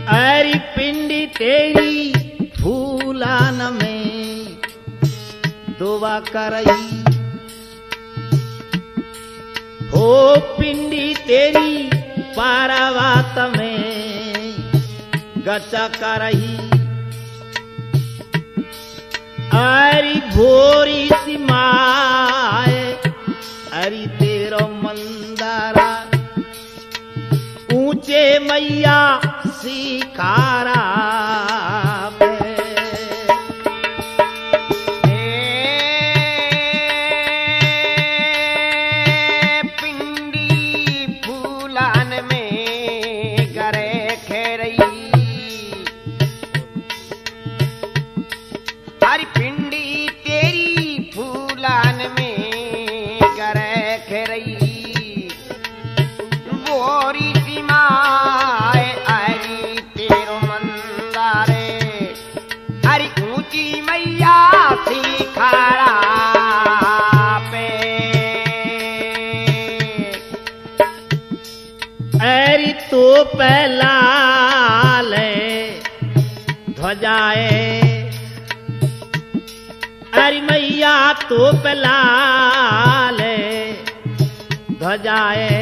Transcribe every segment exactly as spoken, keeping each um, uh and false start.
अरे पिंडी तेरी फूलान में दुआ करई हो पिंडी तेरी पारावात में गचा करही अरे भोरी सी माए अरे तेरो मंदारा ऊंचे मैया सिखारा पहला ले ध्वजाए अरे मैया तो पहला ले ध्वजाए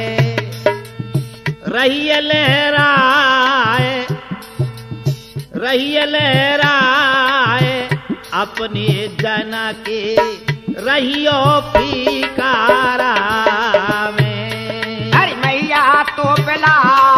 रही लहराए रही लहराए अपने जन के रहियो फीकारा में अरे मैया तो पहला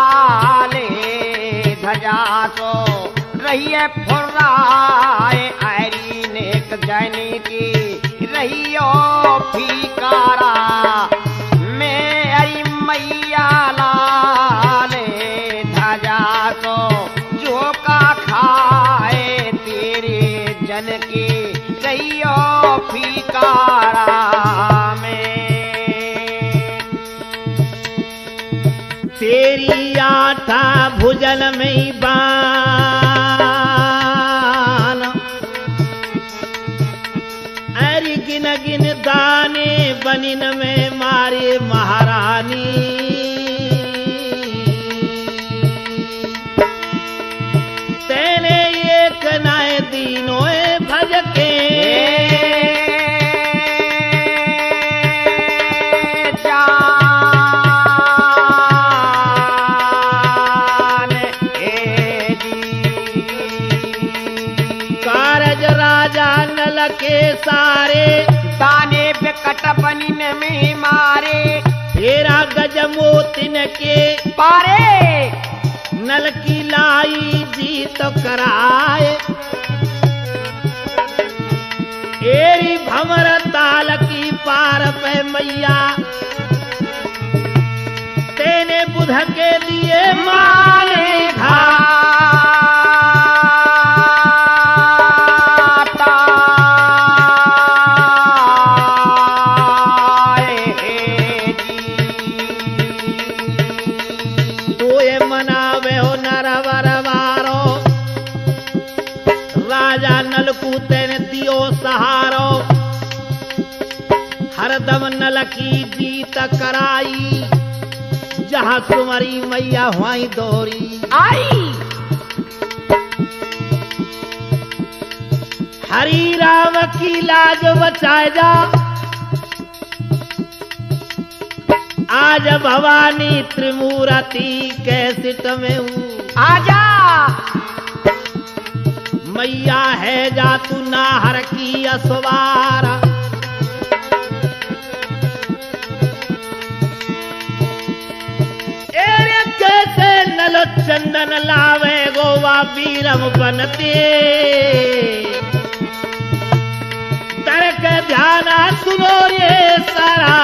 धजा तो रहिए फुर्राए आरी नेक जाने की रहियो फीकारा मैं अरी मैया लाले धजा तो जो का खाए तेरे जन की रहियो फीकारा तेरी आठा भुजन में बान अरे गिन गिन दाने बनिन में मारे महारानी तेने एक नाय दीनों भज के के सारे दाने बिकट बनिन में मारे फेरा गज मोतिन के पारे नल की लाई जीत कराए एरी भमर ताल की पार पे मैया तेने बुध के लिए माने घा सहारो हरदम नल की जीत कराई जहां सुमरी मैया हुई दौरी आई हरि राम की लाज बचाए जा आज भवानी त्रिमूर्ति कैसिट में हूँ आजा मैया है जा तू नाहर की असवारा एरे कैसे नल चंदन लावे गोवा वीरम बनते तरक ध्याना सुनो ये सारा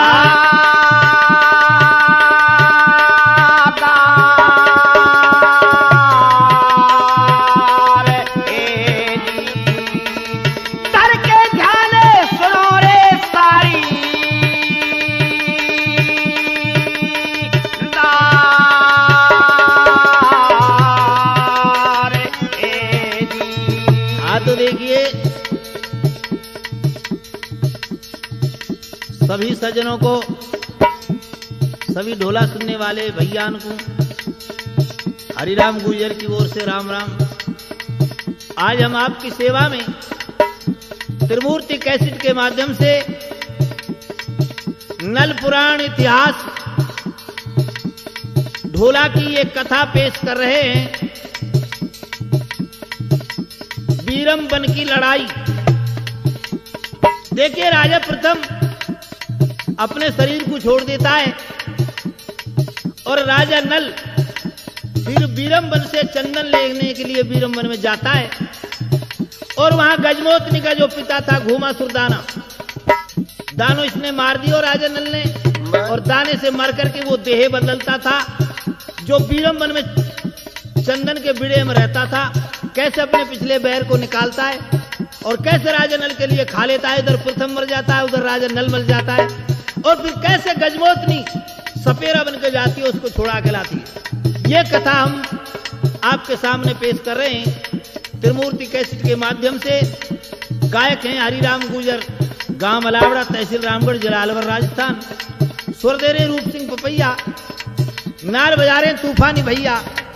सभी सज्जनों को, सभी ढोला सुनने वाले भैयान को हरिराम गुजर की ओर से राम राम। आज हम आपकी सेवा में त्रिमूर्ति कैसेट के माध्यम से नल पुराण इतिहास ढोला की एक कथा पेश कर रहे हैं। बीरम बन की लड़ाई। देखिए, राजा प्रथम अपने शरीर को छोड़ देता है और राजा नल फिर बीरम वन से चंदन लेने के लिए बीरम वन में जाता है और वहां गजमोतनी का जो पिता था घूमासुर दाना, दानो इसने मार दिया राजा नल ने, और दाने से मर करके वो देह बदलता था। जो बीरम वन में चंदन के बिड़े में रहता था, कैसे अपने पिछले बैर को निकालता है और कैसे राजा नल के लिए खा लेता है। इधर प्रथम मर जाता है, उधर राजा नल मर जाता है, और फिर कैसे गजमोतनी सपेरा बन के जाती है, उसको छुड़ा के लाती है। ये कथा हम आपके सामने पेश कर रहे हैं त्रिमूर्ति कैसेट के माध्यम से। गायक हैं हरिराम गुजर, गांव मलावड़ा, तहसील रामगढ़, जिला अलवर, राजस्थान। स्वर दे रहे रूप सिंह पपैया, नाल बजा रहे तूफानी भैया।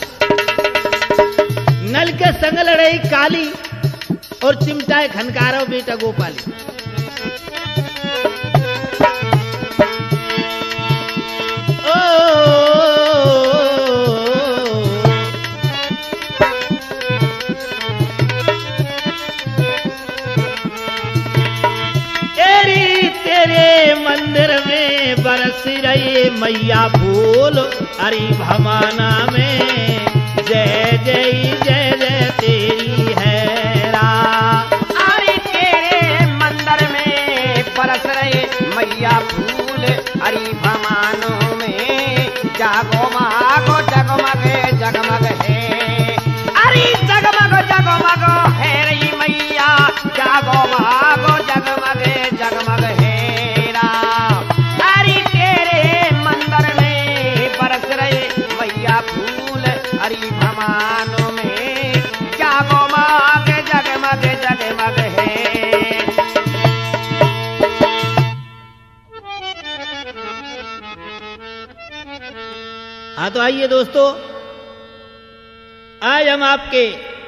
नल के संग लड़ई काली और चिमटाए खनकारो बेटा गोपाली। मंदिर में बरस रही मैया फूल हरि भवाना में, जय जय जय जय तेरी है रा। अरे तेरे मंदिर में बरस रहे मैया फूल हरि भवानों में, जागो मागो जगमग जगमग है। अरे जगमग जगमग है रही मैया, जागो मागो जगमग जगमग है। हरि भवानों में जागो माग जगमग जगमग है। हाँ, तो आइए दोस्तों, आज हम आपके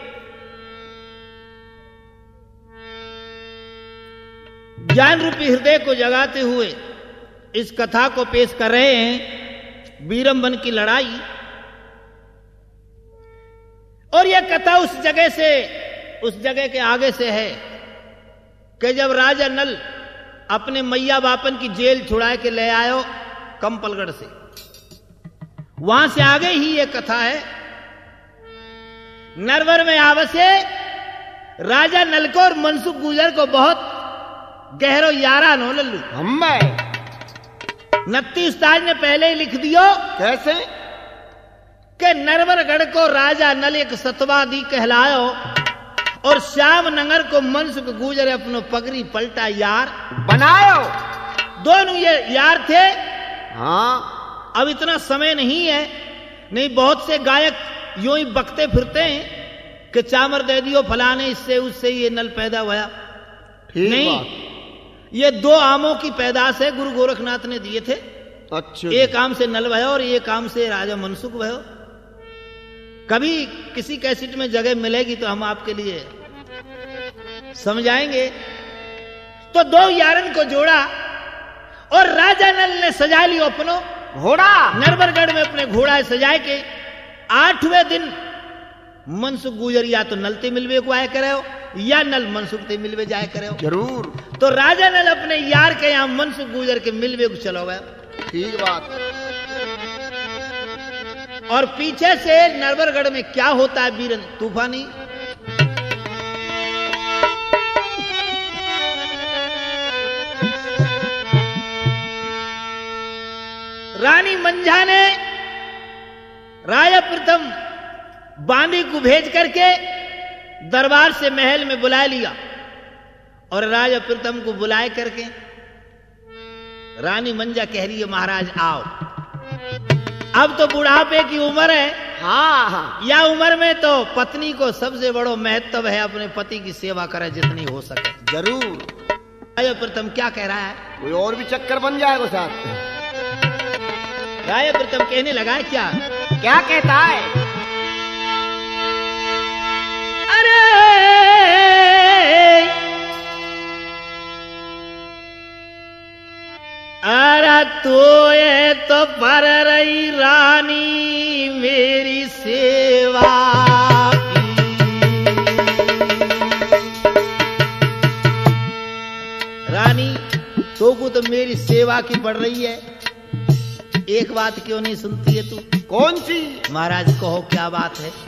ज्ञान रूपी हृदय को जगाते हुए इस कथा को पेश कर रहे हैं, बीरम वन की लड़ाई। और यह कथा उस जगह से, उस जगह के आगे से है कि जब राजा नल अपने मैया बापन की जेल छुड़ा के ले आयो कंपलगढ़ से, वहां से आगे ही यह कथा है। नरवर में आवसे राजा नल को और मनसुख गुजर को बहुत गहरो यारा नो लल्लू। हम नत्ती उस्ताद ने पहले ही लिख दियो। कैसे? के नरवरगढ़ को राजा नल एक सतवादी कहलायो और श्याम नगर को मनसुख गुजर अपनो पगड़ी पलटा यार बनायो। दोनों ये यार थे। हाँ, अब इतना समय नहीं है, नहीं बहुत से गायक यूं ही बकते फिरते हैं कि चामर दे दियो फलाने, इससे उससे ये नल पैदा हुआ। नहीं, ये दो आमों की पैदाश है, गुरु गोरखनाथ ने दिए थे। अच्छा, एक आम से नल भयो और एक आम से राजा मनसुख भयो। कभी किसी कैसेट में जगह मिलेगी तो हम आपके लिए समझाएंगे। तो दो यारन को जोड़ा और राजा नल ने सजा लियो अपनो घोड़ा। नरवरगढ़ में अपने घोड़ा सजाए के आठवें दिन मनसुख गुजर या तो नलते मिलवे को आया करे हो या नल मनसुख ते मिलवे जाए करे हो। जरूर। तो राजा नल अपने यार के यहां मनसुख गुजर के मिलवे को चलो गया। ठीक बात। और पीछे से नरवरगढ़ में क्या होता है बीरन तूफानी। रानी मंझा ने राजा प्रथम बांदी को भेज करके दरबार से महल में बुला लिया और राजा प्रथम को बुलाए करके रानी मंझा कह रही है, महाराज आओ, अब तो बुढ़ापे की उम्र है। हाँ हाँ, या उम्र में तो पत्नी को सबसे बड़ो महत्व है अपने पति की सेवा करे जितनी हो सके। जरूर। राजा प्रथम क्या कह रहा है? कोई और भी चक्कर बन जाएगा साथ। राजा प्रथम कहने लगा है क्या? क्या कहता है? अरे तो ये तो पर रही रानी मेरी सेवा की। रानी तो को तो मेरी सेवा की पड़ रही है, एक बात क्यों नहीं सुनती है तू? कौन सी? महाराज कहो क्या बात है?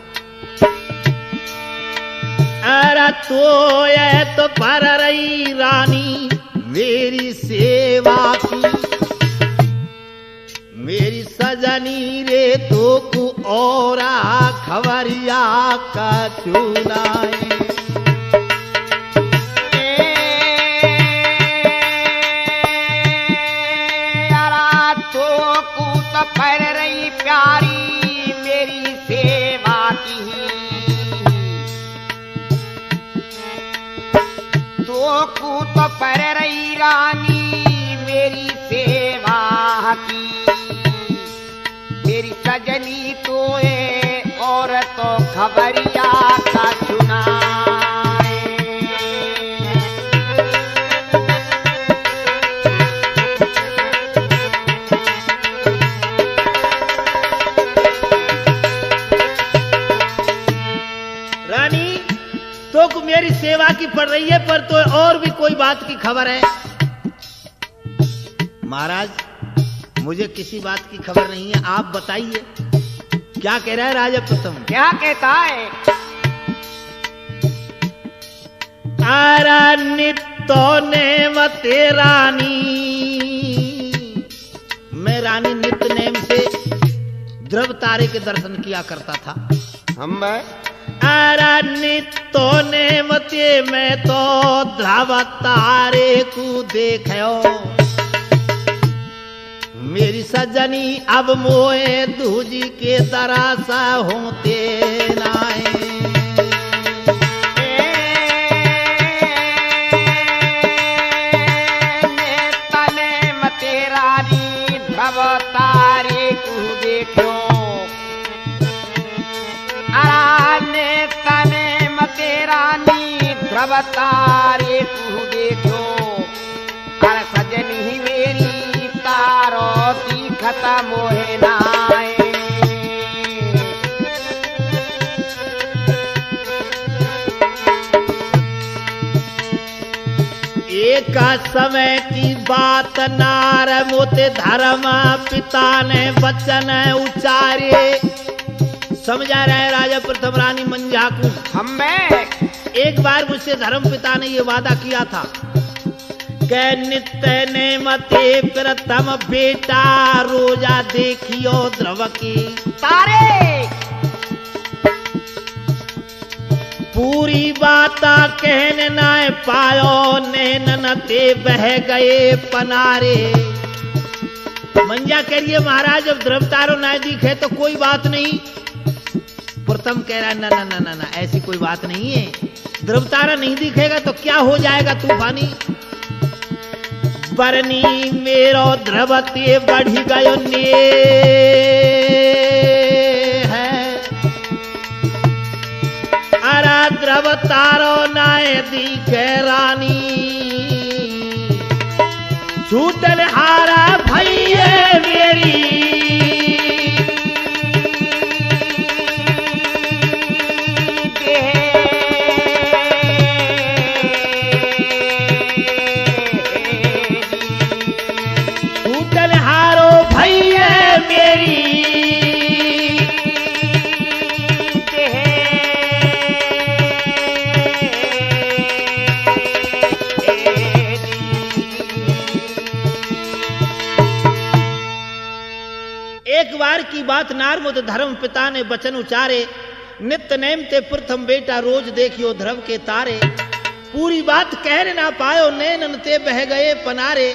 अरे तो ये तो पर रही रानी मेरी सेवा की, मेरी सजनी रे तो को और खबरिया का चुनाए। पर रही प्यारी मेरी सेवा की, तो को तो पर रही रानी मेरी सेवा की, मेरी सजनी तो है और तो खबरिया का चुना। तो मेरी सेवा की पड़ रही है, पर तो और भी कोई बात की खबर है? महाराज मुझे किसी बात की खबर नहीं है, आप बताइए क्या कह रहा है राजा प्रथम? क्या कहता है? आरा नित्तो नेमते रानी, मैं रानी नित्य नेम से ध्रुव तारे के दर्शन किया करता था। हम आरा नित्तो नेमते मैं तो ध्रुव तारे को देखो, मेरी सजनी अब मोए दूजी के दरासा होते नाए। तने मते रानी ध्रुव तारे को देखो, आने तने मते रानी ध्रुव तारे को देखो, अरे सजनी मेरी तारो दिखत मोहे नाए। एक समय की बात नार मोते धर्म पिता ने वचन उचारे। समझा रहे राजा प्रथम रानी मंजा को। हम में एक बार मुझसे धर्म पिता ने ये वादा किया था कि नित्य ने मते प्रथम बेटा रोजा देखियो ध्रुव की तारे, पूरी बात कहने ना पायो नैनन ते बह गए पनारे। मंजा कह रही है महाराज जब ध्रुव तारो ना दिखे तो कोई बात नहीं। प्रथम कह रहा है ना ना ना ना ना ऐसी कोई बात नहीं है, ध्रुव तारा नहीं दिखेगा तो क्या हो जाएगा तूफानी। बरनी मेरो ध्रुव ते बढ़ी गयो ने है, अरा ध्रुव तारो नाय दिखे रानी, छूटल हारा भैये मेरी की बात नारमुद धर्म पिता ने वचन उचारे। नित्य नेम ते प्रथम बेटा रोज देखियो ध्रुव के तारे, पूरी बात कह ना पायो नैनन ते बह गए पनारे।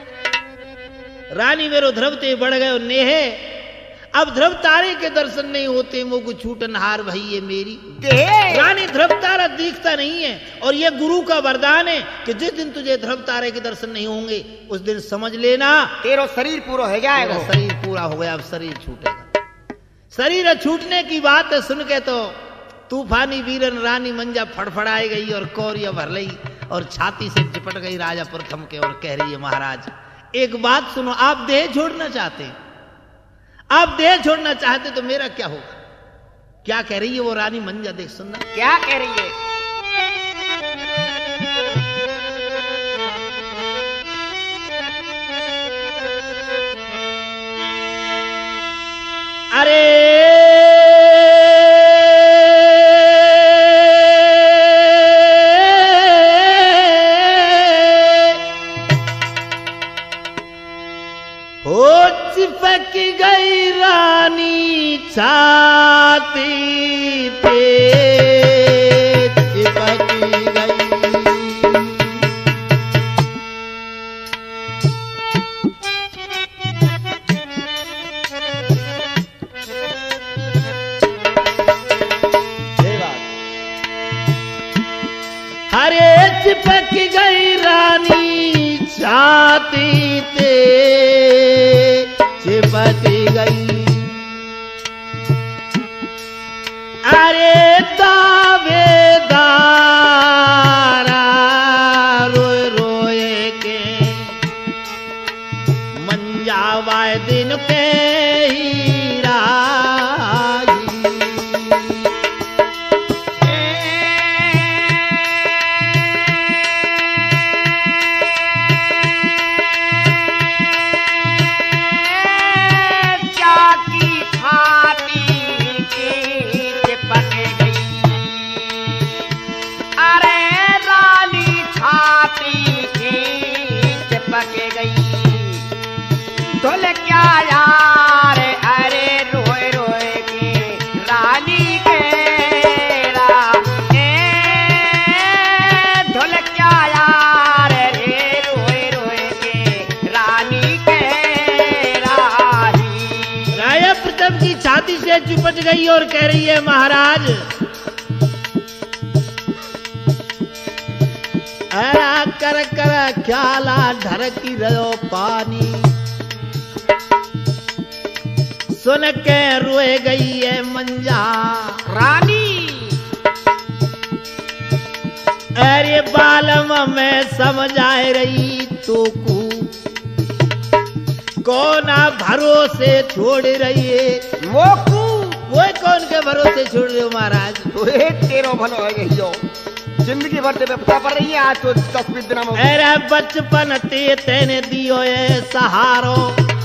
रानी मेरो ध्रुव ते बढ़ गयो नेहे, अब ध्रुव तारे के दर्शन नहीं होते मुझको छूटन हार भई मेरी। रानी ध्रुव तारा दिखता नहीं है और ये गुरु का वरदान है कि जिस दिन तुझे ध्रुव तारे के दर्शन नहीं होंगे उस दिन समझ लेना तेरा शरीर पूरा हो जाएगा। शरीर पूरा हो गया, अब शरीर छूटेगा। शरीर छूटने की बात सुन के तो तूफानी वीरन रानी मंजा फड़फड़ाई गई और कौरिया भर लई और छाती से चिपट गई राजा प्रथम के और कह रही है महाराज एक बात सुनो, आप देह छोड़ना चाहते हैं, आप देह छोड़ना चाहते तो मेरा क्या होगा? क्या कह रही है वो रानी मंजा, देख सुनना क्या कह रही है। अरे हो चिपक गई रानी छाती पे, चिपक गई। अरे चिपक गई रानी छाती पे, चिपक गई। अरे दावेदारा रोए रोए के मंजावाए दिन के हीरा। ढोल क्या यार, अरे रोए रोए के रानी के रा, ढोल क्या यार, अरे रोए रोए के रानी के राही। राजा प्रथम की छाती से चिपट गई और कह रही है, महाराज अरा कर कर ख्याला ढरकी रहो पानी, सुन के रोए गई है मंजा रानी। अरे बालम में समझ आ रही तो को कौन भरोसे छोड़ रही है, वो को वो कौन के भरोसे छोड़ रहे हो महाराज? तो एक तेरो भलो है गई हो, जिंदगी भर ते पता पड़ रही है, आज तो दस बीस दिन में। अरे बचपन ते तेने दियो है सहारो,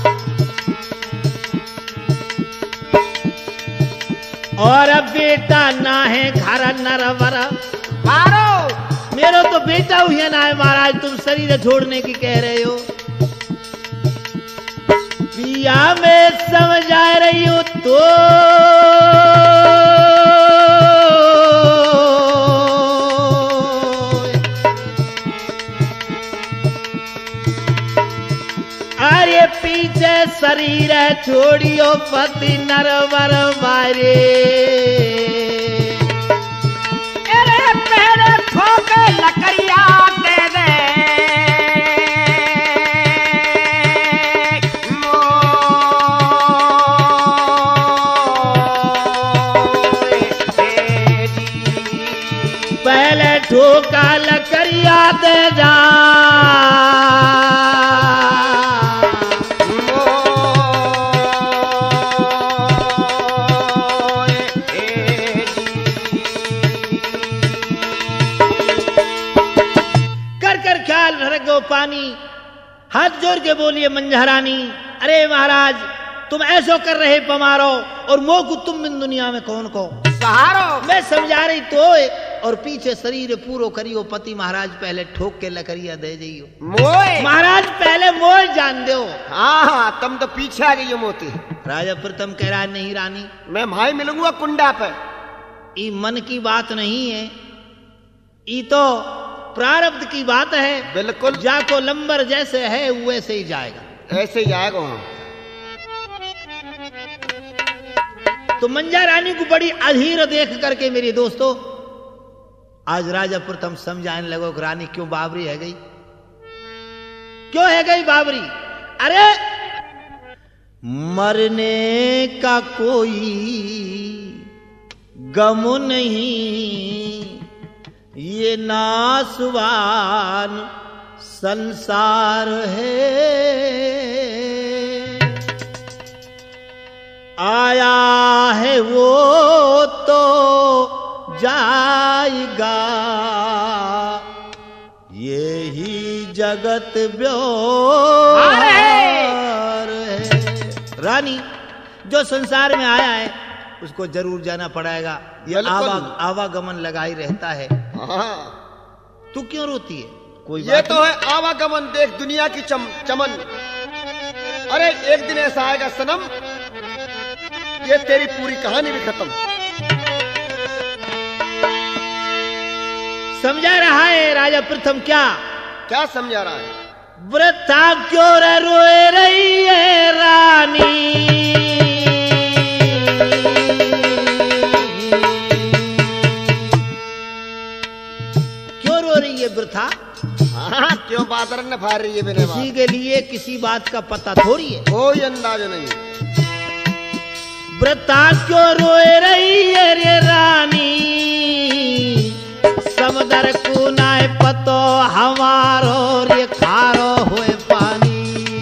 और बेटा ना है घर नरवर मारो। मेरो तो बेटा हुई ना है महाराज, तुम शरीर छोड़ने की कह रहे हो। पिया में समझ आ रही हो तो अरे पीछे शरीर छोड़ियो पति नरवर मारे। अरे पहले ठोके लकड़िया दे दे, पहले ठोका लकड़िया दे जा, पानी। हाथ जोड़ के बोलिए मंझरानी, अरे महाराज तुम ऐसो कर रहे पमारो, और मोह को तुम बिन दुनिया में कौन को सहारो। मैं समझा रही तो, और पीछे शरीर पूरो करियो पति महाराज, पहले ठोक के लकड़िया दे जाइयो। मोए महाराज पहले मोह जान दो। हाँ हाँ तुम तो पीछे आ गई हो मोती। राजा प्रथम कह रहा है, नहीं रानी मैं भाई मिलूंगा कुंडा पे, ये मन की बात नहीं है, ये तो प्रारब्ध की बात है। बिल्कुल, जाको लंबर जैसे है वैसे ही जाएगा, ऐसे ही जाएगा वहां। तो मंजा रानी को बड़ी अधीर देख करके मेरे दोस्तों आज राजा प्रथम समझाने लगो कि रानी क्यों बाबरी है गई, क्यों है गई बाबरी। अरे मरने का कोई गम नहीं, ये नासवान संसार है, आया है वो तो जाएगा, यही जगत व्यवहार है। रानी, जो संसार में आया है उसको जरूर जाना पड़ेगा, ये आवा, आवागमन लगा ही रहता है। हाँ। तू क्यों रोती है? कोई ये तो है आवागमन, देख दुनिया की चम, चमन। अरे एक दिन ऐसा आएगा सनम, ये तेरी पूरी कहानी भी खत्म। समझा रहा है राजा प्रथम? क्या क्या समझा रहा है? वृथा क्यों रोए रही है रानी, क्यों रो रही है वृथा? हाँ, क्यों बादर न फाड़ रही है बिना बात? किसी के लिए किसी बात का पता थोड़ी है, कोई अंदाज नहीं। वृथा क्यों रोए रही है रे रानी, समदर को नाय पतो हमारो रे खारो हुए पानी।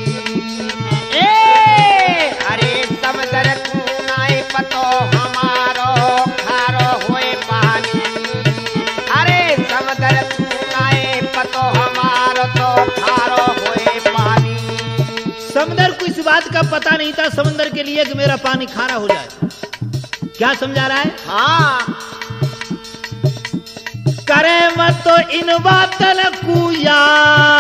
ए अरे समदर को नाय पतो हमारो खारो हुए पानी, अरे समदर को नाय पतो हमारो तो खारो हुए पानी। समंदर को इस बात का पता नहीं था समंदर के लिए कि मेरा पानी खारा हो जाए। क्या समझा रहा है? हाँ। करे मत तो इन बातल को याद,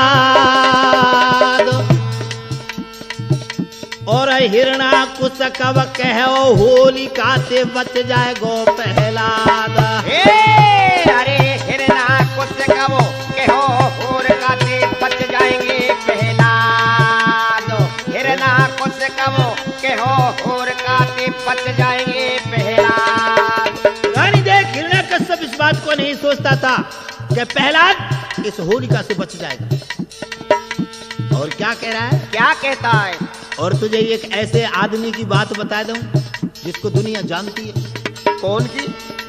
और हिरणा कुछ कब कहो होलिका से बच जाए गो पहलाद। अरे हिरणा कुछ कब कहो होलिका से बच जाएंगे पहलाद, हिरणा कुछ कब कहो होलिका से बच जाएंगे पहलाद। रानी देख, हिरण्यकश्यप इस बात को नहीं सोचता था कि प्रहलाद इस होलिका से बच जाएगा। और क्या कह रहा है? क्या कहता है? और तुझे एक ऐसे आदमी की बात बता दूं जिसको दुनिया जानती है। कौन की?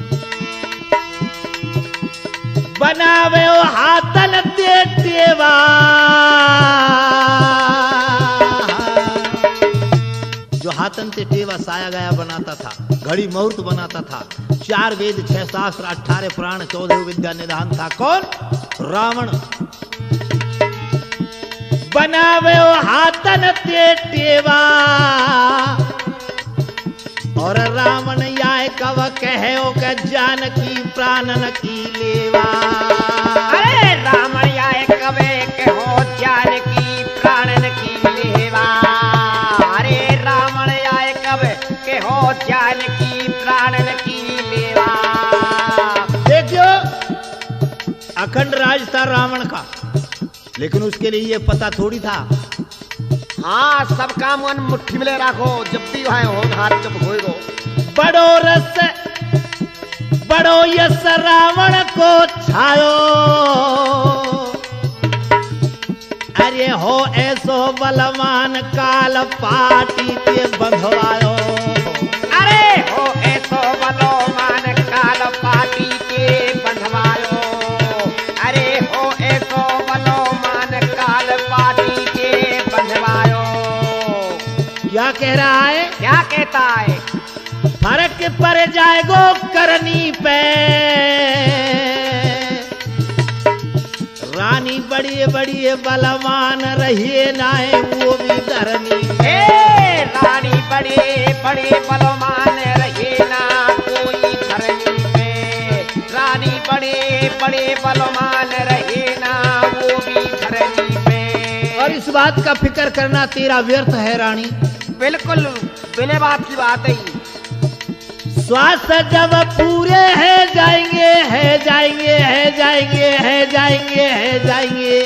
बनावे ओ हाथन ते टेवा, जो हाथन से टेवा साया गया बनाता था, घड़ी मुहूर्त बनाता था, चार वेद छह शास्त्र अठारह पुराण चौदह विद्या निधान था। कौन? रावण। बनावे ओ हाथन ते टेवा, और रावण याय कव कहे ओ के जानकी प्राणन की लेवा। अरे रावण याय कवे कहो जानकी प्राणन की लेवा, अरे रावण याय कवे कहो जानकी प्राणन की लेवा। देखियो, अखंड राज था रावण का, लेकिन उसके लिए ये पता थोड़ी था। हाँ, सब काम मन मुट्ठी में ले रखो, जब भी है हो हाथ जब होएगो। बड़ो रस बड़ो यस रावण को छायो, अरे हो ऐसो बलवान काल पाटी के बंधवायो। अरे हो ऐसो बलवान काल पाटी के बंधवायो, अरे हो ऐसो बलवान काल पाटी के बंधवायो। क्या कह रहा है? क्या कहता है? फर्क पड़ जाएगो करनी पे, रानी बड़ी बड़ी बलवान रहिए नाए वो भी धरनी। ए रानी बड़े बड़े बलवान रहिए ना कोई धरनी पे, रानी बड़े बड़े बलवान रहिए ना वो भी धरनी पे। और इस बात का फिक्र करना तेरा व्यर्थ है रानी। बिल्कुल बिना बात की बात है। श्वास जब पूरे है जाएंगे है जाएंगे है जाएंगे है जाएंगे है जाएंगे,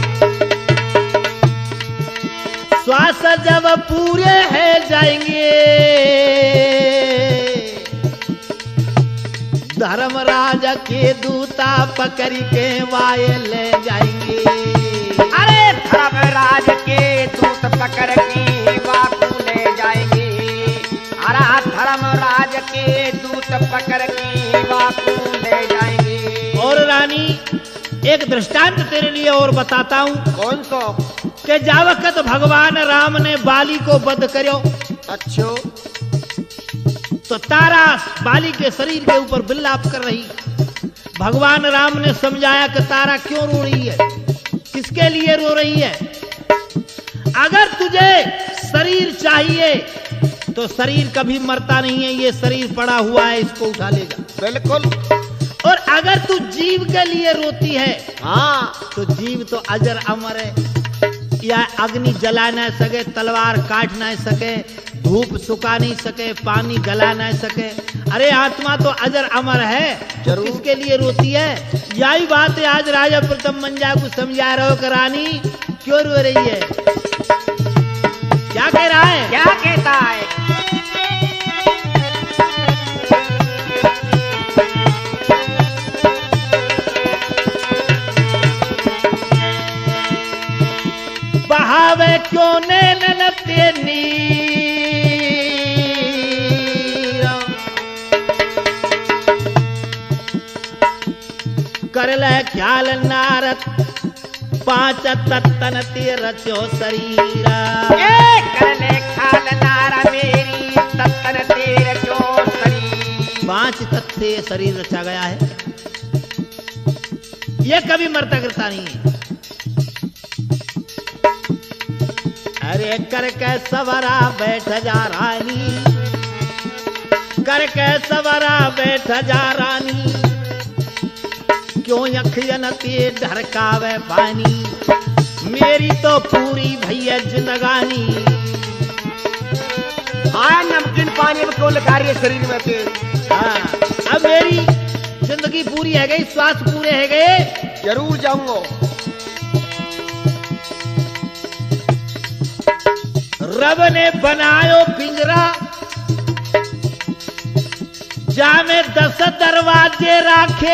श्वास जब पूरे है जाएंगे, धर्मराज के दूता पकड़ के वाय ले जाएंगे। अरे धर्मराज के दूत पकड़ के वापू ले जाएंगे, अरे धर्मराज के दूत पकड़ के वापू ले जाएंगे। और रानी एक दृष्टांत तेरे लिए और बताता हूं। कौन सो? कि जावकत भगवान राम ने बाली को वध करो। अच्छो। तो तारा बाली के शरीर के ऊपर विलाप कर रही। भगवान राम ने समझाया कि तारा क्यों रो रही है, किसके लिए रो रही है। अगर तुझे शरीर चाहिए तो शरीर कभी मरता नहीं है, ये शरीर पड़ा हुआ है, इसको उठा लेगा। बिल्कुल। और अगर तू जीव के लिए रोती है, हाँ, तो जीव तो अजर अमर है। या अग्नि जला न सके, तलवार काट न सके, धूप सुखा नहीं सके, पानी गला न सके। अरे आत्मा तो अजर अमर है, जरूर। किसके लिए रोती है। यही बात है आज राजा प्रथम मंजा को समझा रहे हो कि रानी क्यों रो रही है। क्या कह रहा है? क्या कहता है? बहावे क्यों नैनन ते नीर, कर ले ख्याल नारद पांच तत्तन ते रचो शरीरा। ए कर ले ख्याल नारा मेरी तत्तन ते रचो शरीर। पांच तत्व से ये शरीर रचा गया है, ये कभी मरता गिरता नहीं है। अरे करके सवरा बैठ जा रानी, करके सवरा बैठ जा रानी, क्यों अखियन ते ढरकावे पानी, मेरी तो पूरी भैया जिंदगानी। हाँ, नमकीन पानी में क्यों लगा रही है शरीर में तेल? हाँ, अब मेरी जिंदगी पूरी है गई, श्वास पूरे है गए। जरूर जाऊंगा। रब ने बनायो पिंजरा, जामे दस दरवाजे राखे।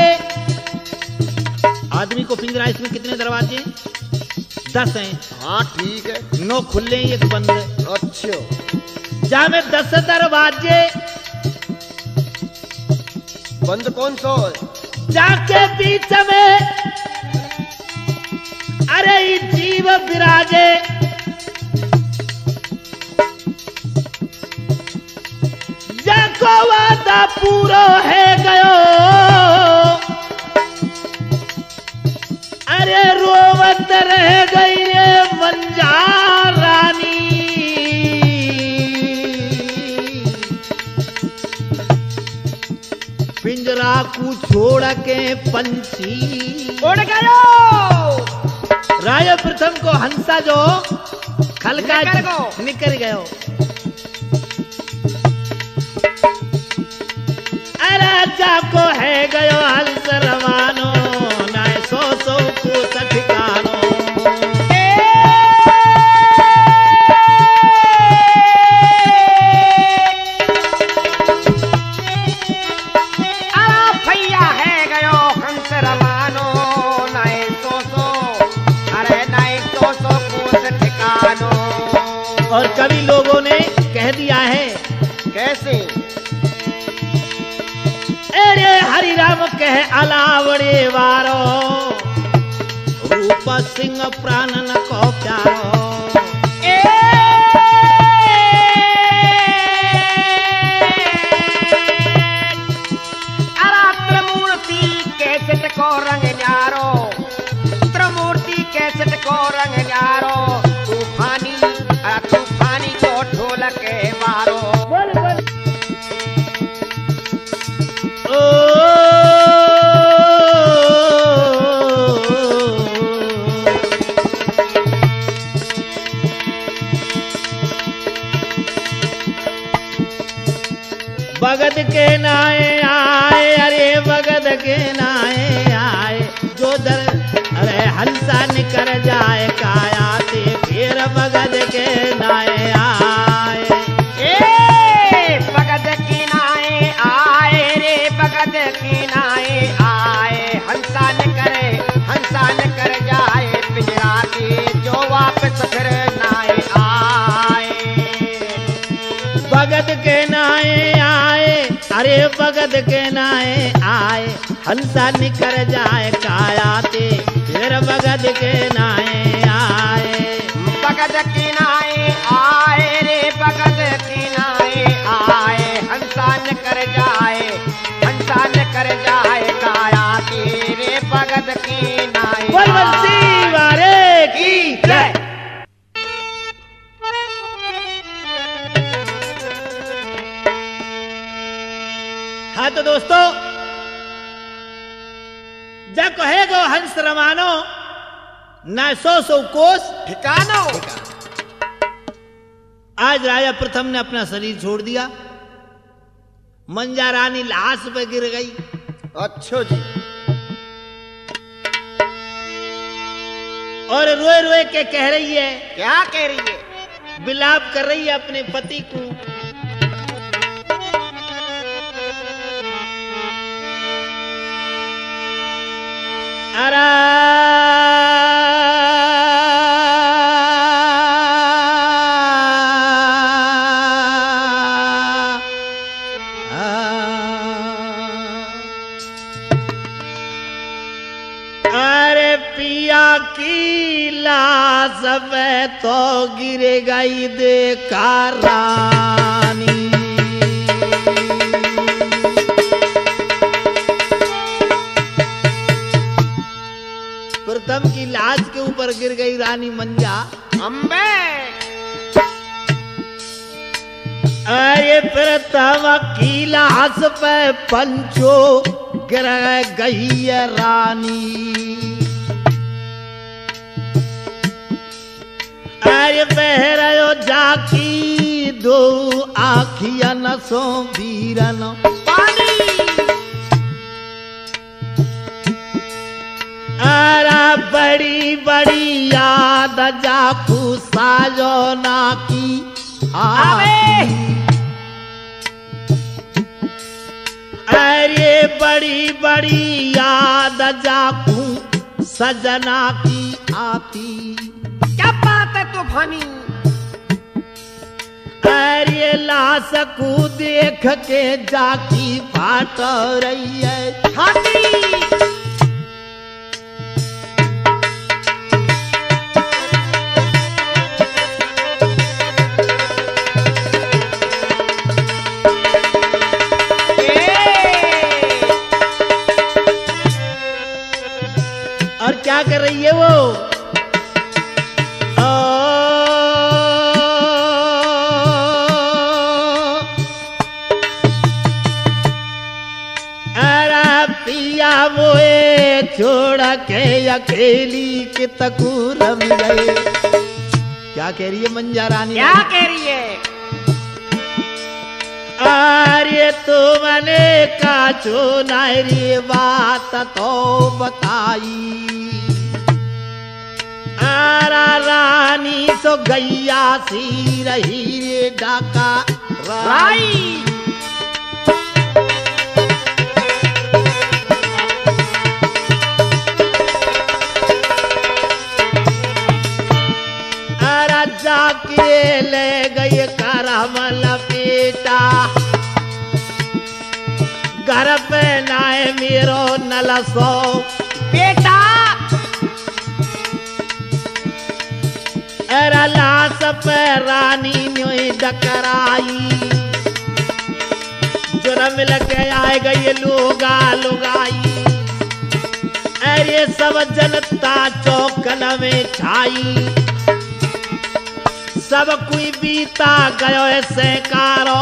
आदमी को पिंजरा, इसमें कितने दरवाजे? दस हैं। हाँ ठीक है। नौ खुले एक बंद है। अच्छा। जामे दस दरवाजे, बंद कौन सो? जाके बीच में अरे ये जीव विराजे। जाको वादा पूरा है गयो, अरे रोवत रह गई रे मंजा रानी। पिंजरा को छोड़ के पंछी उड़ गयो। राजा प्रथम को हंसा जो खलका निकल गयो। निकल गयो। अरे जाको है गयो हंस रवानो, नाय सो सो को ठिकानो। और कवि लोगों ने कह दिया है कैसे? अरे हरि राम कह अलावड़े वारो, रूप सिंह प्राण न को प्यारो। ए अरा त्रिमूर्ति कैसेट को रंग न्यारो, त्रिमूर्ति कैसेट को रंग न्यारो। तूफानी तूफानी को ढोल के मारो। बोल बोल। ओ भगत के नाए आए, अरे भगत के नाए आए, जो दर अरे हंसा निकर जाए काया ते, फिर भगत के नाए आए। ए भगत की नाए आए रे, भगत की नाए आए। हंसा न करे, हंसा न कर जाए पिंजरा के, जो वापस फिर नाए आए। भगत के नाए आए, अरे बगद के नाए आए हंसा निकर जाए कायाते फिर बगद के नाए आए बगद किनाए आए रे बगद किनाए आए हंसा न कर जाए हंसा न कर जाए काया तेरे बगद किनाए बोल बंसी वारे की जय। हाँ तो दोस्तों जब कहेगो हंस रमानो न सौ सौ कोस ठिकानो। आज राजा प्रथम ने अपना शरीर छोड़ दिया। मंजा रानी लाश पे गिर गई। अच्छो जी। और रोए रोए के कह रही है, क्या कह रही है? विलाप कर रही है अपने पति को। अरे अरे पिया की लाश पे तो गिर गई देखा रानी। प्रथम की लाश के ऊपर गिर गई रानी मंजा। अम्बे अरे प्रथम की लाश पे पंचो गिर गई है रानी। अरे बहरो जाकी दो आखिया न सो बीरन पानी। अरे बड़ी बड़ी याद जाकू साजो ना की आवे। अरे बड़ी बड़ी याद जाकू सजना की आती। क्या बात है तूफानी। अरे लाश को देख के जाकी फाट रही है छाती। और क्या कर रही है वो? अरे पिया मोए छोड़ के अकेली के तकू रम गए। क्या कह रही है मंजा रानी? क्या कह रही है? अरे तुमने का चो नारी बात तो बताई। आरा रानी सो गैया सी रही रे डाका राई। आरा जाके ले गए करमल बेटा घर पे नाए मेरो नलसो बेटा। अरे लाश पे रानी न्योई डकराई। जुर्म लगे आए गए लोगा लुगाई। अरे सब जनता चौकन में छाई। सब कोई बीता गयो ऐसे कारो।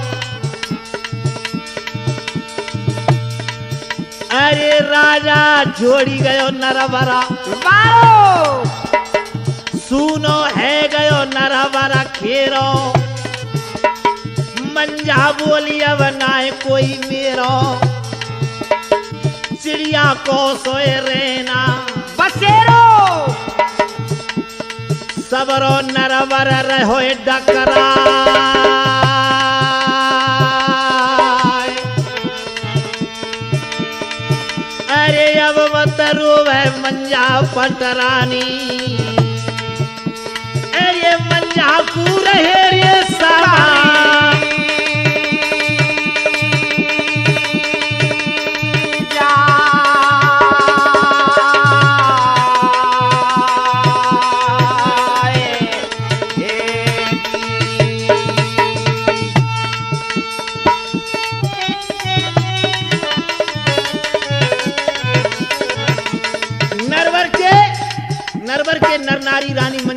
अरे राजा छोड़ी गयो नरवरा बारो। सुनो है गयो नरवरा खेरो। मंजा बोली अब नाय कोई मेरो। चिड़िया को सोए रेना बसेरो। सबरो नरवर रहो डकरा। अरे अब मत रोवे मंजा पटरानी। अरे मंजा को रहे रे सारा।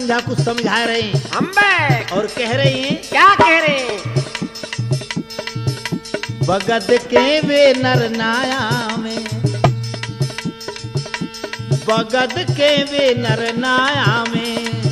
मंझा कुछ समझा रहे हैं अम्बे और कह रहे हैं क्या कह रहे हैं? बगद के वे नर नाया में, बगद के वे नर नाया में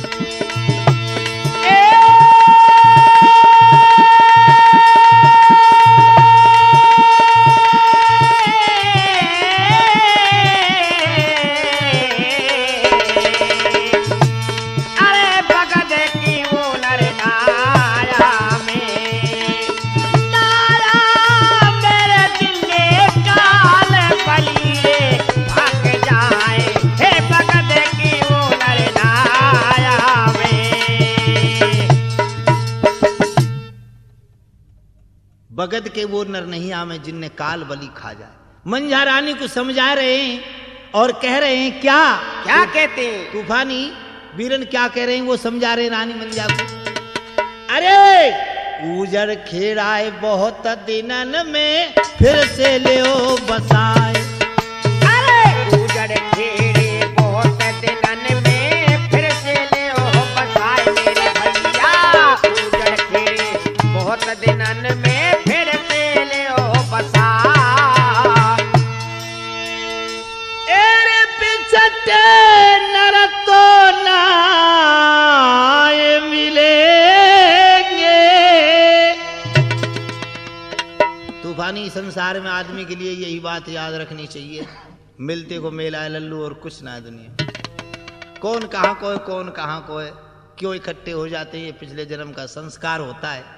बगद के वो नर नहीं आवे जिनने काल बलि खा जाए। मंझा रानी को समझा रहे हैं और कह रहे हैं क्या क्या कहते हैं? तूफानी वीरन क्या कह रहे हैं वो समझा रहे हैं रानी मंझा को। अरे उजड़ खेड़ाए बहुत दिनन में फिर से ले बसाए, अरे उजड़ खेड़े बहुत दिनन में फिर से ले बसाए मेरे भैया, उजड़ खेड़े बहुत दिनन में नर तो नाय मिलेंगे। तूफानी संसार में आदमी के लिए यही बात याद रखनी चाहिए, मिलते को मेला है लल्लू और कुछ ना दुनिया। कौन कहाँ को है, कौन कहाँ को है, क्यों इकट्ठे हो जाते हैं, ये पिछले जन्म का संस्कार होता है।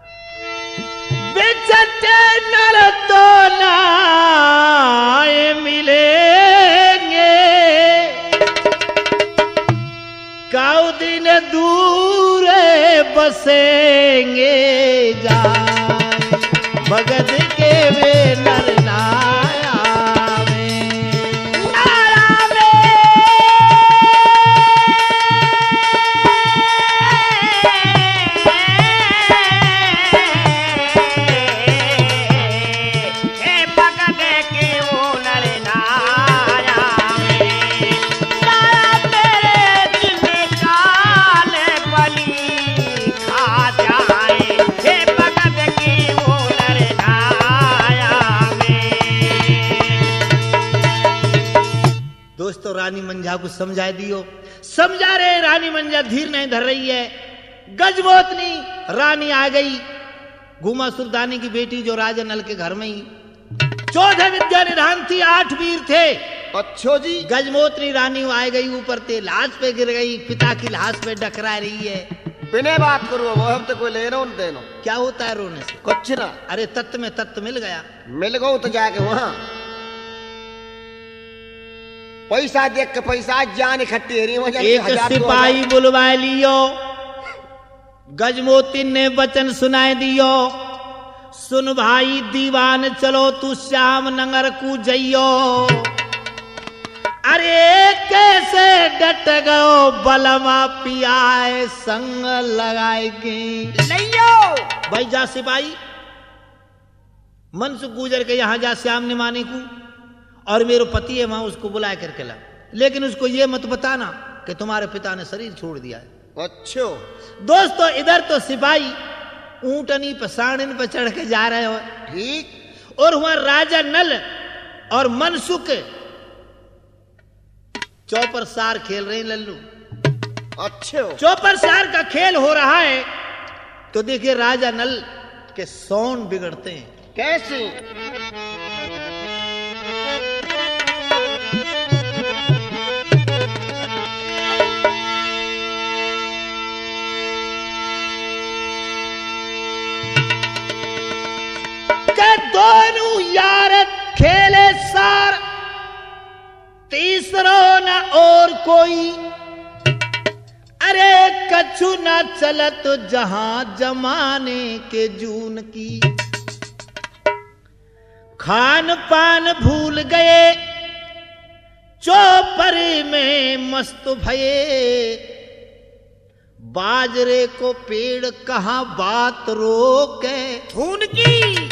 बिछटे नर तो नाय मिलेंगे, काउ दिन दूर बसेंगे जाए, बगद के वे नर नाया में, नाया में हे बगद के वो नर नाया में, नाया मेरे दिल काल बलि खा जाए, हे बगद की वो नर नाया में। दोस्तों रानी मंझा को समझा दियो, समझा रहे रानी मंझा धीर नहीं धर रही है। गजमोतनी रानी आ गई, घुमा सुल्तानी की बेटी जो राजा नल के घर में ही चौदह विद्या निधान थी, आठ वीर थे। अच्छो जी। गजमोतनी रानी आ गई, ऊपर ते लाश पे गिर गई, पिता की लाश पे डकरा रही है। बिना बात करो वो हम तो कोई लेनो न देनो। क्या होता है रोने से? कुछ ना। अरे तत्व में तत्व मिल गया, मिल गो तो जाके वहां पैसा देख के पैसा जान इकट्ठी रही। एक सिपाही बुलवा लियो, गजमोतिन ने वचन सुनाए दियो, सुन भाई दीवान चलो तू श्याम नगर को जइयो। अरे कैसे डट गयो बलमा पियाए संग लगाएगी लियो। भाई जा सिपाही मन से गुजर के यहां जा श्याम निमाने को, और मेरे पति है वहां उसको बुला करके ला, लेकिन उसको ये मत बताना कि तुम्हारे पिता ने शरीर छोड़ दिया है। अच्छो दोस्तों इधर तो सिपाही ऊंटनी पर साड़िन पर चढ़ के जा रहे हो, ठीक, और वहां राजा नल और मनसुख चौपर सार खेल रहे हैं लल्लू। अच्छो चौपर सार का खेल हो रहा है तो देखिए राजा नल के सौन बिगड़ते हैं। कैसे? दोनों यार खेले सार, तीसरो न और कोई। अरे कछु न चलत जहां जमाने के जून की, खान पान भूल गए चौपर में मस्त भये। बाजरे को पेड़ कहां बात रोके, धून की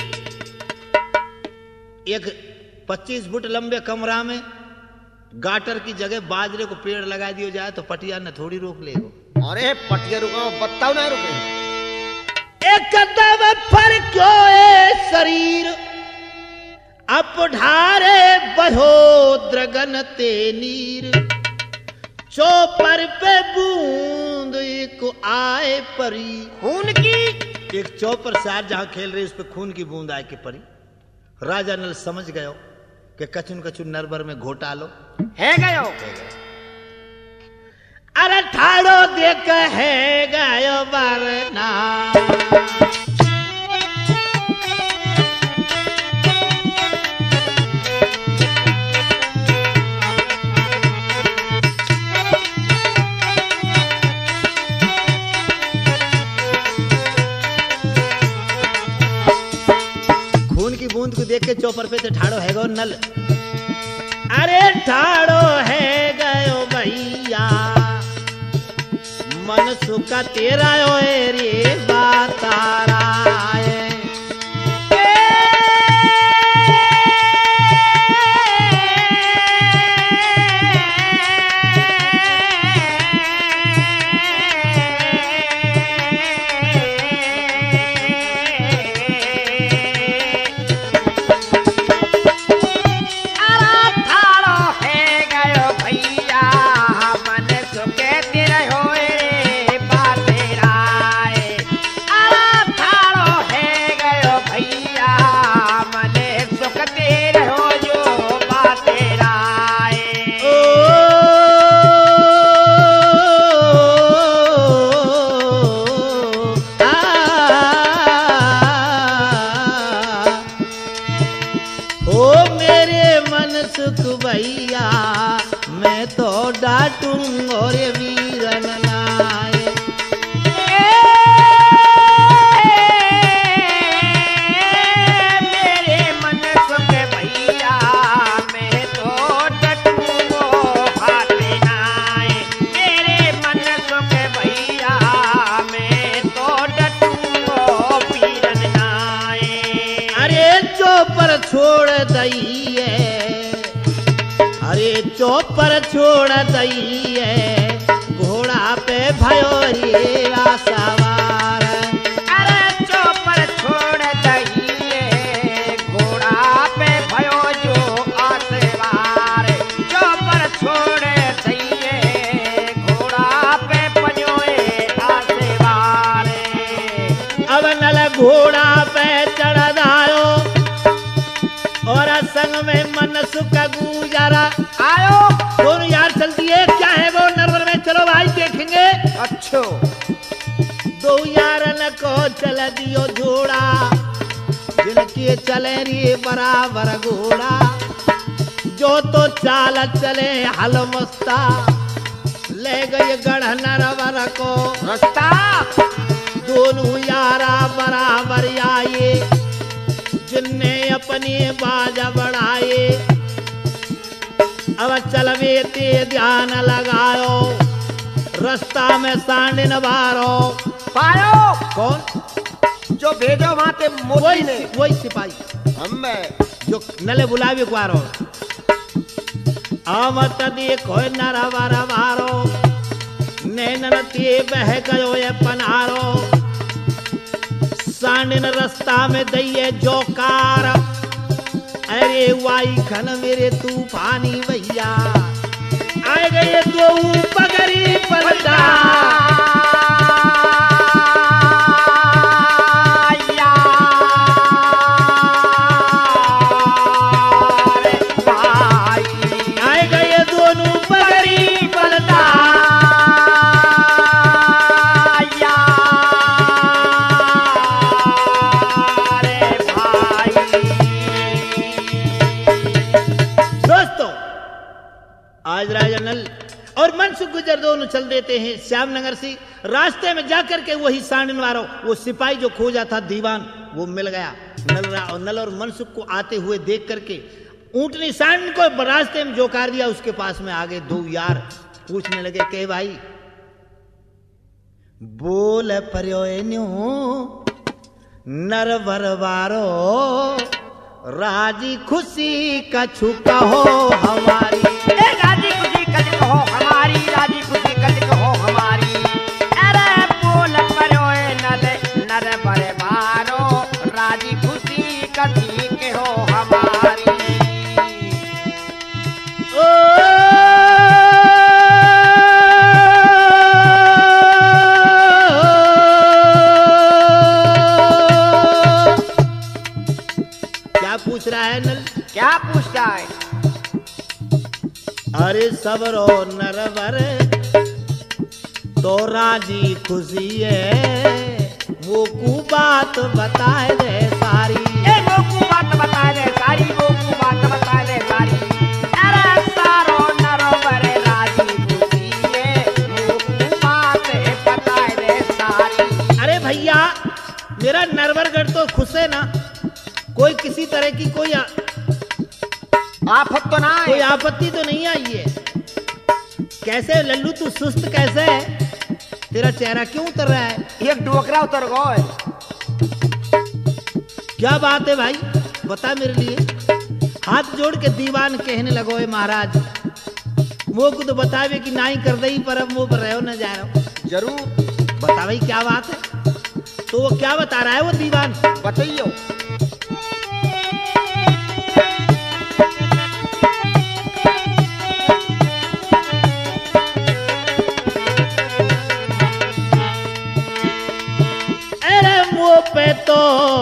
एक पच्चीस फुट लंबे कमरा में गाटर की जगह बाजरे को पेड़ लगा दिया जाए तो पटिया न थोड़ी रोक लेगो। अरे पटिया रुको बताओ ना रुके एक कदम पर क्यों ए शरीर अप ढारे बहो द्रगन ते नीर चौपर पे बूंद को आए परी खून की एक चौपर से आज जहां खेल रहे उस पे खून की बूंद आए के परी। राजा नल समझ गयो कि कचुन कचुन नरबर में घोटा लो है गयो अरे ठाड़ो देख है गयो वरना बूंद को देख के चौपर पे तो ठाड़ो है गो नल अरे ठाड़ो है गयो भैया मन सुखा तेरा ओ रे बातारा भैया मैं तो डांटूं और वीरन लाए मेरे मन के भैया मैं तो डटूंगो हाथे नाए मेरे मन के भैया मैं तो डटूंगो वीरन नाए अरे चौपर छोड़ दई अरे चौपर छोड़ दई है घोड़ा पे भयो रे सवार अरे चौपर छोड़ दई है घोड़ा पे भयो जो आसवार चौपर छोड़ दई है घोड़ा पे भयो आसवार अब नल घोड़ा पे चढ़ दायो और संग में मन सुख गुजारा आयो दोनों यार चल दिए क्या है वो नरवर में चलो भाई देखेंगे अच्छो दो यारन को चल दियो जोड़ा जिनके चले रे बराबर घोड़ा जो तो चाल चले हल मस्ता ले गए गढ़ नरवर को रास्ता दोनों यारा बराबर आए जिनने अपनी बाजा बढ़ाए अब चलवे ते ध्यान लगायो रास्ता में सांडिन बारो पायो कौन जो भेजो वहां ते मोती ने वही सिपाही हम मैं जो नले बुलावे कुआरो आवत देखो नरवर बारो नैनन ते बह गयो ये पनारो सांडिन रास्ता में दइए जोकार अरे वाई खन मेरे तूफानी भैया आए गए दो पगड़ी पलटा आए गए दोनों पगड़ी पलटा आज राजा नल और मनसुख गुजर दोनों चल देते हैं श्यामनगर से रास्ते में जाकर के वही सांडिन वारो वो सिपाही जो खोजा था दीवान वो मिल गया नल और नल और मनसुख को आते हुए देख करके ऊंटनी सांडिन को रास्ते में जोकार दिया उसके पास में आगे दो यार पूछने लगे के भाई बोल पर्यो नरवर वारो राजी खुशी कछु कहो हमारी राजी खुशी कछु कहो हमारी राजी खुशी कछु कहो हमारी शादी के हो हमारी। ओ क्या पूछ रहा है नल? क्या पूछता है? अरे सबरो नरवर तो राजी खुशी है, वो को बात बताए दे सारी। ए वो को बात बताए दे सारी, वो को बात बताए दे सारी। अरे सारो नरवर राजी खुशी है, वो को बात बताए दे सारी। अरे भैया मेरा नरवरगढ़ तो खुश है ना, कोई किसी तरह की कोई आ, आफत तो ना है, कोई आपत्ति तो नहीं आई है। कैसे लल्लू तू सुस्त कैसे है? तेरा चेहरा क्यों उतर रहा है? एक डोकरा उतर गए। क्या बात है भाई, बता मेरे लिए। हाथ जोड़ के दीवान कहने लगो है महाराज, वो को तो बतावे कि ना ही कर दई, पर अब वो पर रहो न जा रहा। जरूर बता भाई क्या बात है? तो वो क्या बता रहा है वो दीवान? बताइयो। पे तो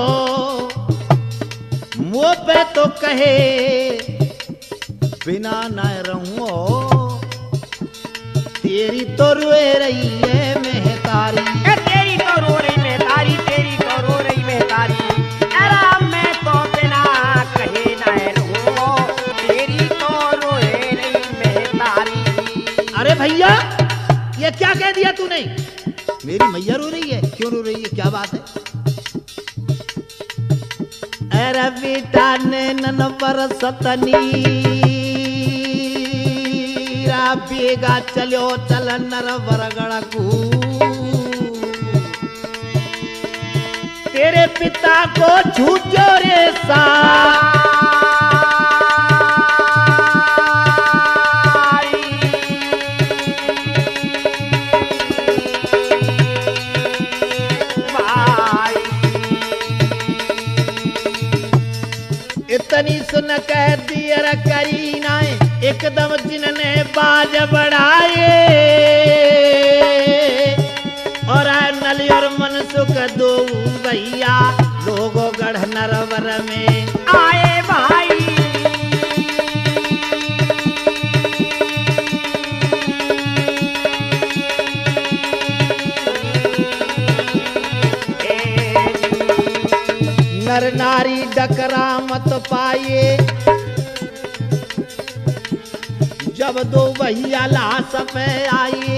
मुँह पे तो कहे बिना न रहूं, तेरी तो रोए रही है मेहतारी। ए तेरी तो रो रही मेहतारी, तेरी तो रो रही मेहतारी। अरे मैं तो बिना कहे न रहूं, तेरी तो रोए रही मेहतारी। अरे भैया ये क्या कह दिया तूने? मेरी मैया रो रही है? क्यों रो रही है, क्या बात है? अरे बेटा ने नन बरसतनी बेगा चलो चल नरवरगढ़ को, तेरे पिता को झूठो रे सा इतनी सुन कह दियर करीना, एकदम जिनने बाज बढ़ाए और नली और मनसुख दो भैया लोगों गढ़ नरवर में आए भाई। नर नारी डकरा मत पाए, जब दो भैया लाश पे आई।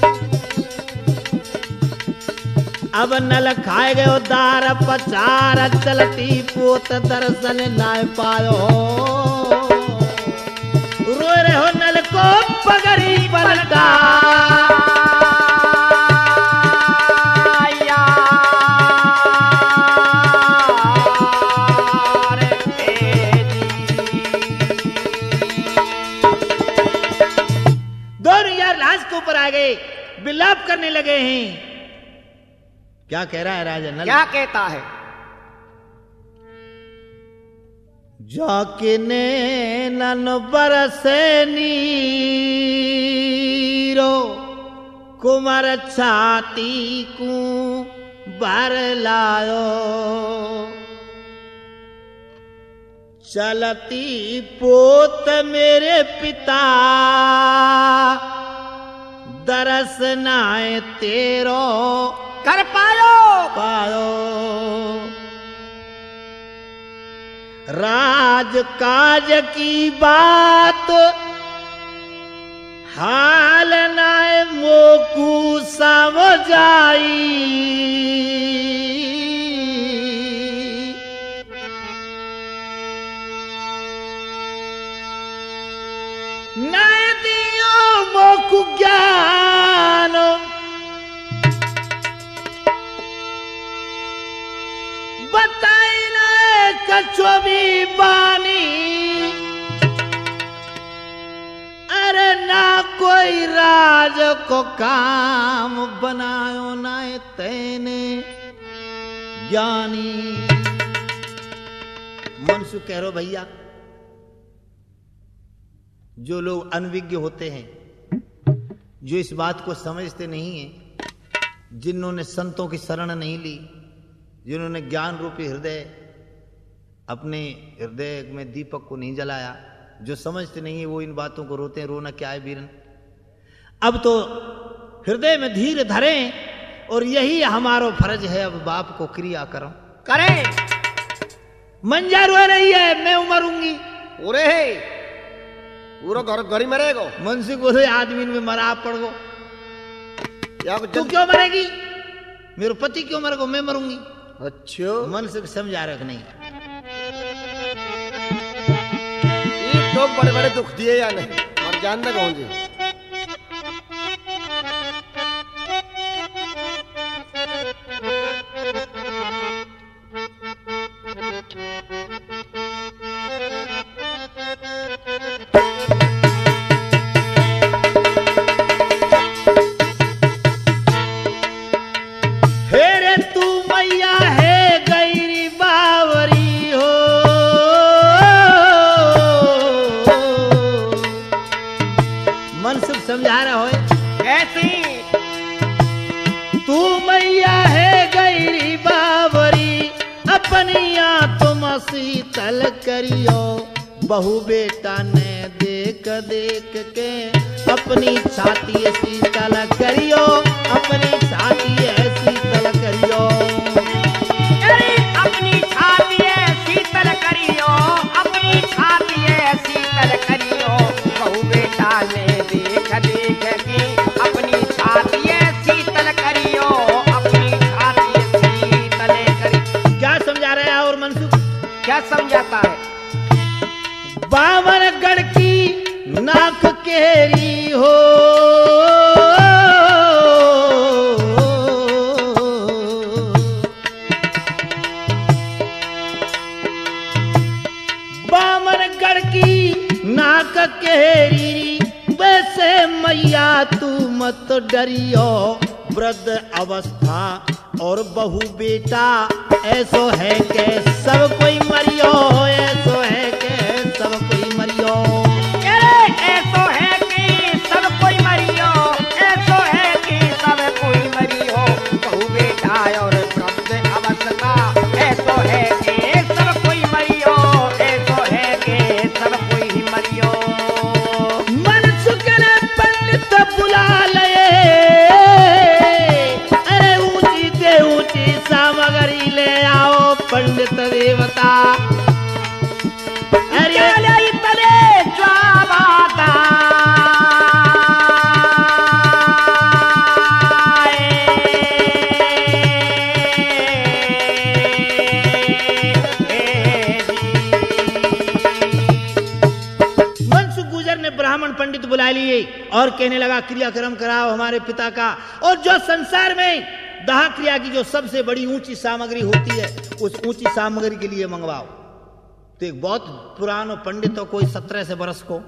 अब नल खाए गयो दार पचार, चलती पोत दर्शन ना पायो। रो रहे हो नल को पगड़ी पलटा, विलाप करने लगे हैं। क्या कह रहा है राजा नल? क्या कहता है? जाके नैनन बरसे नीरो, कुमार छाती को भर लायो। चलती पोत मेरे पिता दरस नाए तेरो कर पायो पायो। राज काज की बात हाल नाए मोकू समझ आई। नाए दियो मोकू ज्ञान, बताई नाए कछुवी बानी। अरे ना कोई राज को काम बनायो नाए तेने ज्ञानी। मनसुख कह रहे भैया, जो लोग अनविज्ञ होते हैं, जो इस बात को समझते नहीं है, जिन्होंने संतों की शरण नहीं ली, जिन्होंने ज्ञान रूपी हृदय अपने हृदय में दीपक को नहीं जलाया, जो समझते नहीं है वो इन बातों को रोते हैं। रोना क्या है बीरन? अब तो हृदय में धीर धरें और यही हमारा फर्ज है। अब बाप को क्रिया करो करें। मंजा रो रही है, मैं मरूंगी। पूरे है पूरा घर घर ही मरेगो। मनसुख बोले आदमी में मरा पड़ गो। क्या तू क्यों मरेगी? मेरे पति क्यों मरेगो? मैं मरूंगी। अच्छा मनसुख समझा रख नहीं। ये तो बड़े बड़े दुख दिए या नहीं और जानना कौन जी। समझा रहा हो कैसी? तू मैया है गैरी बावरी, अपनिया तुम शीतल करियो। बहु बेटा ने देख देख के अपनी छाती शीतल करियो, अपनी छाती शीतल करियो। अरे अपनी छाती शीतल करियो, अपनी छाती शीतल करियो। बहु बेटा ने देख देख के अपनी छाती शीतल करियो, अपनी छाती शीतल करियो। क्या समझा रहे हैं? और मनसुख क्या समझाता है? बावनगढ़ की नाक केरी हो, बावनगढ़ की नाक केरी, वैसे मैया तू मत डरियो। वृद्ध अवस्था और बहु बेटा, ऐसो है के सब कोई मरियो, ऐसो है के सब कोई मरियो। ऐसो है कि सब कोई मरियो, ऐसो है कि सब कोई मरियो। बहु बेटा और वृद्ध अवस्था, ऐसो है कि सब कोई मरियो, ऐसो है कि सब कोई मरियो। मनसुख ने पंडित बुला लए, अरे ऊंची से ऊंची सामग्री ले आओ पंडित देवता। पंडित बुला लिए और कहने लगा क्रियाक्रम कराओ हमारे पिता का, और जो संसार में दाह क्रिया की जो सबसे बड़ी ऊंची सामग्री होती है, उस ऊंची सामग्री के लिए मंगवाओ। तो एक बहुत पुराना पंडित हो, कोई सत्रह से बरस को।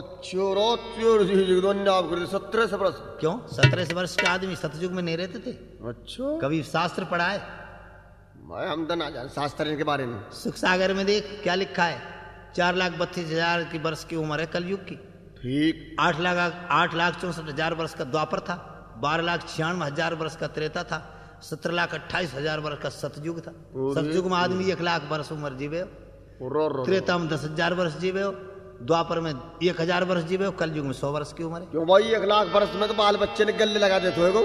सत्रह से बरस? क्यों? सत्रह से वर्ष के आदमी सतयुग में नहीं रहते थे? अच्छा, कभी शास्त्र पढ़ा है? मैं हम तो ना जान शास्त्र के बारे में। सुख सागर में देख क्या लिखा है, चार लाख बत्तीस हजार की वर्ष की उम्र है कलयुग की। ठीक। आठ लाख आठ लाख चौसठ हजार वर्ष का द्वापर था, बारह लाख छियानवे हजार वर्ष का त्रेता था, सत्रह लाख अट्ठाईस हजार वर्ष का सतयुग था। सतयुग में आदमी एक लाख वर्ष उम्र जीवे हो, त्रेता में दस हजार वर्ष जीवे हो, द्वापर में एक हजार वर्ष जीवे हो, कलयुग में सौ वर्ष की उम्र है। क्यों भाई? एक लाख वर्ष में तो बाल बच्चे ने गले लगा देते हो।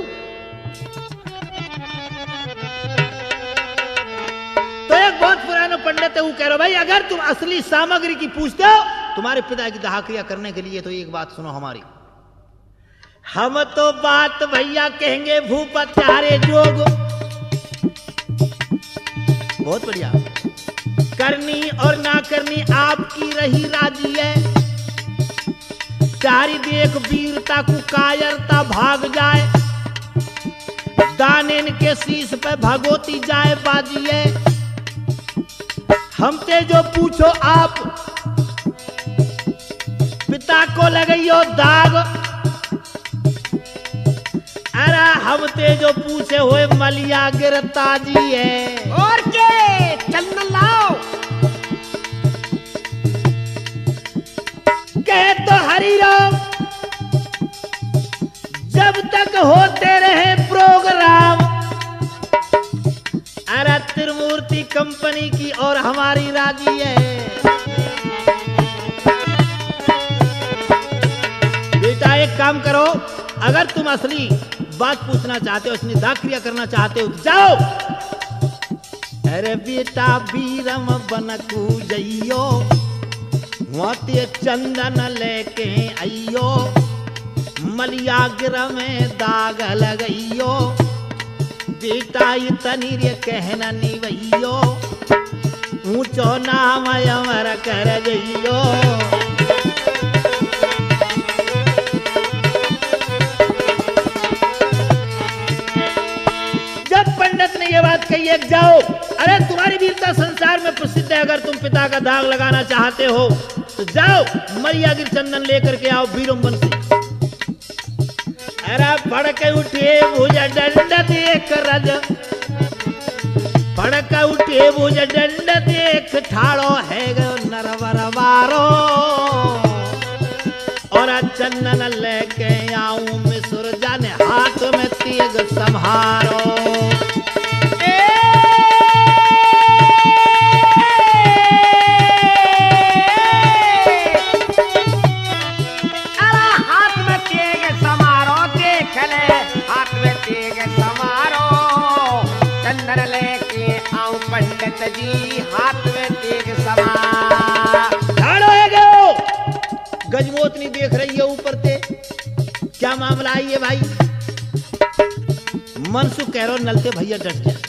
तो एक बहुत पुराना पंडित है, वो कह रहा भाई अगर तुम असली सामग्री की पूछते हो तुम्हारे पिता की दाह क्रिया करने के लिए, तो एक बात सुनो हमारी। हम तो बात भैया कहेंगे भूपचारे जोग, बहुत बढ़िया, करनी और ना करनी आपकी रही राजी है। चारी देख वीरता को कायरता भाग जाए, दानेन के शीश पे भगोती जाए बाजी है। हमसे जो पूछो आप पिता को लगाइयो दाग, अरे हमसे जो पूछे हुए मलिया गिरता जी है। और के चंदन लाओ, राजी है। बेटा एक काम करो, अगर तुम असली बात पूछना चाहते हो, असली दाक्रिया करना चाहते हो, जाओ। अरे बेटा बीरम बनकू जइयो, मोती चंदन लेके आइयो, मलियाग्र में दाग लगइयो, बेटा इतनी रे कहना निवइयो, ऊंचो नाम अमर कर जइयो। पंडित ने ये बात कही है, जाओ। अरे तुम्हारी वीरता संसार में प्रसिद्ध है, अगर तुम पिता का दाग लगाना चाहते हो तो जाओ, मलियागिर चंदन लेकर के आओ बीरम वन से। अरे फड़क उठे भुज दंड देख रज, फड़क उठे भुज दंड देख ठाड़ो है गो नरवर वारो, और चंदन लेके आऊं मिसुर जाने हाथ में तेग संहारो। पंडित जी हाथ में तेग सवार, ठाड़ो है गयो। गजमोतनी देख रही है ऊपर से, क्या मामला है ये भाई? मनसुख कह रहा नलते भैया डट जा।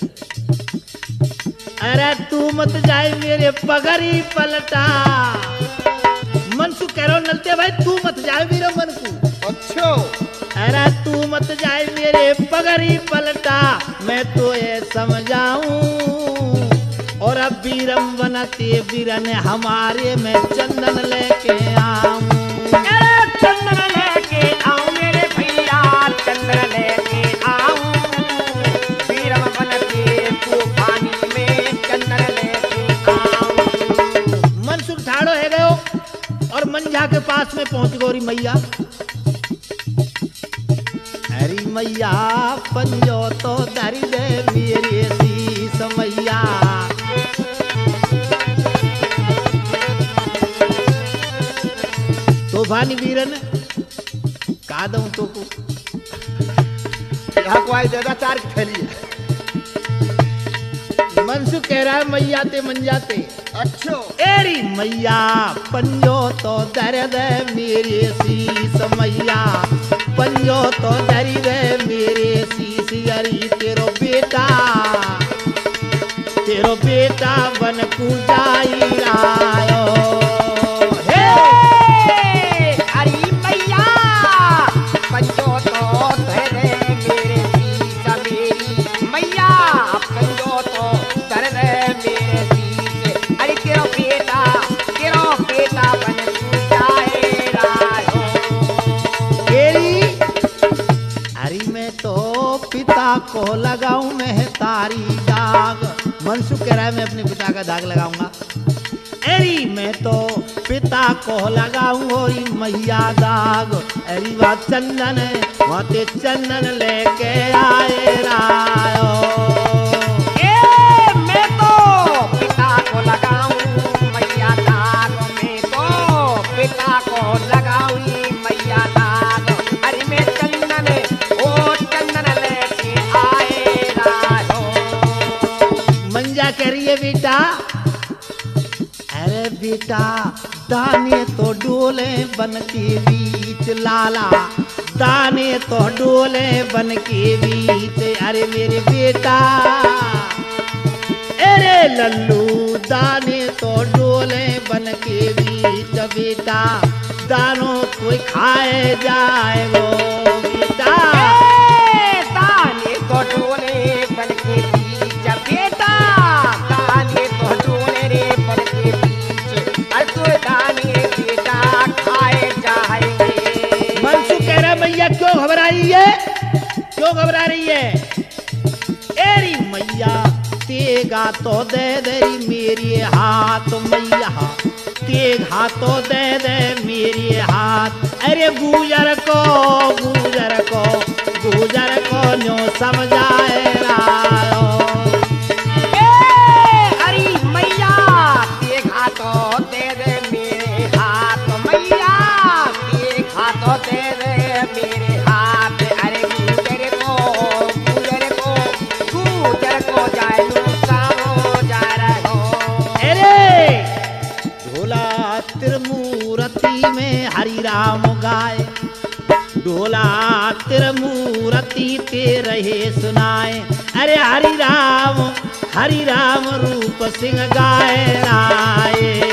अरे तू मत जाए मेरे पगड़ी पलटा। मनसुख कह रहा नलते भाई तू मत जाए बीरम बन को। अच्छा। अरे तू मत जाए मेरे पगड़ी पलटा, मैं तो ये समझाऊं, और अब बीरम बनते बीरन हमारे में चंदन लेके आऊं। अरे चंदन लेके आऊं मेरे भैया, चंदन लेके आऊं, बीरम बनते तूफानी में चंदन लेके आऊं। मनसुख ठाड़ो है गयो और मंझा के पास में पहुंच गौरी मैया। हरी मैया पंजो तो धरी दे मेरे शीस मैया, तूफानी बीरन का दूं तो को यहाँ को आई ज्यादा चार की थैली। मनसुख कह रहा है मैया ते मन जाते। अच्छो। एरी मैया पंजो तो दर दे मेरे शीस मैया, पंजो तो दरी दे मेरे शीस, अरी तेरो बेटा तेरो बेटा बन कू जाई रायो। को लगाऊं मैं तारी दाग। मनसुख कह रहा है मैं अपने पिता का दाग लगाऊंगा। एरी मैं तो पिता को लगाऊं गोरी मैया दाग। एरी बात चंदन वाते चंदन लेके आए रायो। ए मैं तो पिता को लगाऊं मैया दाग, मैं तो पिता को लगाऊं मैया दाग। अरे मैं चंदन ओ चंदन लेके आए रायो। मंजा कह रही है बेटा, अरे बेटा दाने तो डोले बन के बीच लाला, दाने तो डोले बन के बीच। अरे मेरे बेटा, अरे लल्लू दाने तो डोले बन के बीच। बेटा दानों कोई खाए जाएगो बेटा। दाने तो डोले बन के बीच बेटा, दाने तो डोले रे बन के बीच। अरे तो दाने बेटा खाए जाएंगे। मनसुख कह रहा मैया क्यों घबरा रही है, क्यों घबरा रही है? एरी मैया तेगा तो दे दे मेरे हाथ मैया, तेगा तो दे दे मेरे हाथ। अरे गुजर को गुजर को गुजर को न्यो समझाए रायो। ए अरे मैया त्रिमूर्ति में हरि राम गाए, ढोला त्रिमूर्ति ते रहे सुनाए। अरे हरि राम हरि राम रूप सिंह गाए राए।